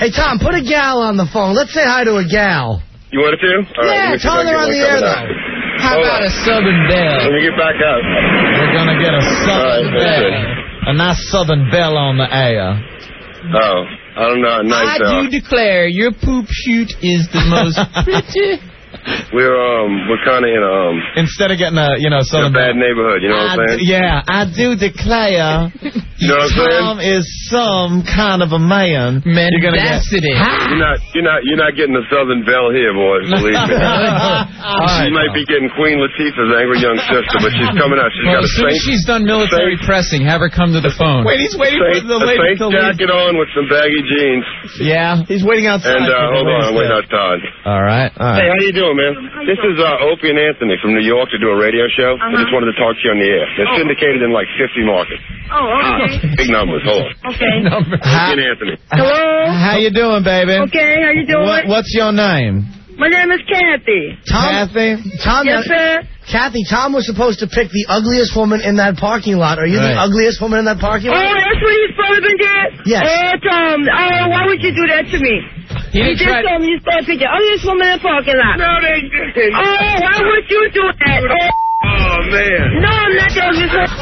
Hey, Tom, put a gal on the phone. Let's say hi to a gal. You want to? All yeah, right, tell her on the air, though. How about a Southern Belle? Let me get back up. We're going to get a Southern Belle. A nice Southern Belle on the air. Oh, I don't know. Nice. I do declare your poop shoot is the most pretty. We're kind of in instead of getting a Southern bad neighborhood, you know what I'm saying? Yeah, I do declare. You know what I'm saying? Tom is some kind of a man. Mendacity. You're not getting the Southern Belle here, boys. Believe me. She might be getting Queen Latifah's angry young sister, but she's coming out. She's got a as soon as she's done military pressing, have her come to the phone. Wait, he's waiting for the lady to leave. jacket on with some baggy jeans. Yeah, he's waiting outside. And hold on, I'm waiting out Todd. All right. Hey, how you doing, man? This is Opie and Anthony from New York to do a radio show. I just wanted to talk to you on the air. They're syndicated in like 50 markets. Oh, okay. Big numbers. Hold on. Okay. Opie and Anthony. Hello? How you doing, baby? Okay, how you doing? What's your name? My name is Kathy. Kathy? Tom, Yes, sir? Kathy, Tom was supposed to pick the ugliest woman in that parking lot. Are you the ugliest woman in that parking lot? Oh, that's what he's supposed to do? Yes. Oh, Tom, why would you do that to me? You just told me you supposed to pick the ugliest woman in the parking lot. No, they didn't. Oh, why would you do that? Oh, man. No, I'm not the ugliest woman.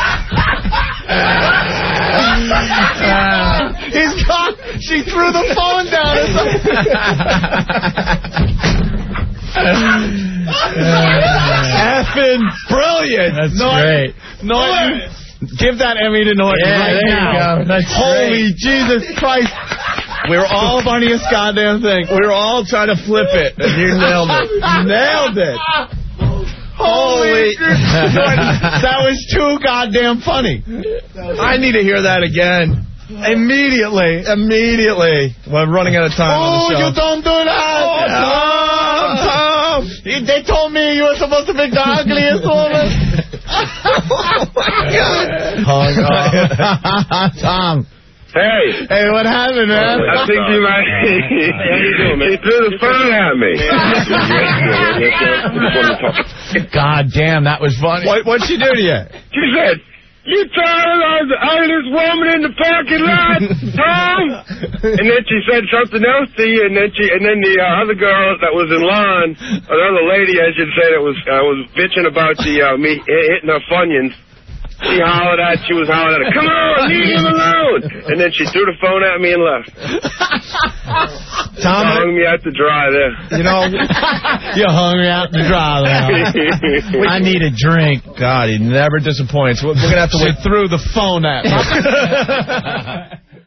He's gone. She threw the phone down. Effing brilliant. That's great. Norton, give that Emmy to Norton right now. You go. That's Holy great. Jesus Christ. We're all funniest goddamn thing. We're all trying to flip it, and you nailed it. You nailed it. Holy. That was too goddamn funny. I need to hear that again. Immediately. We're running out of time on the show. You don't do that. Tom. They told me you were supposed to pick the ugliest woman. Oh, my God. Tom. Hey, what happened, man? I think you might. He threw the phone at me. God damn, that was funny. What'd she do to you? She said, "You tired of the ugliest woman in the parking lot, Tom?" And then she said something else to you, and then the other girl that was in line, or the other lady, I should say, that was bitching about me hitting her funyuns. She was hollering at her, "Come on, leave him alone!" And then she threw the phone at me and left. Tom hung me out to dry there. You know, you hung me out to dry there. I need a drink. God, he never disappoints. We're going to have to wait through the phone at me.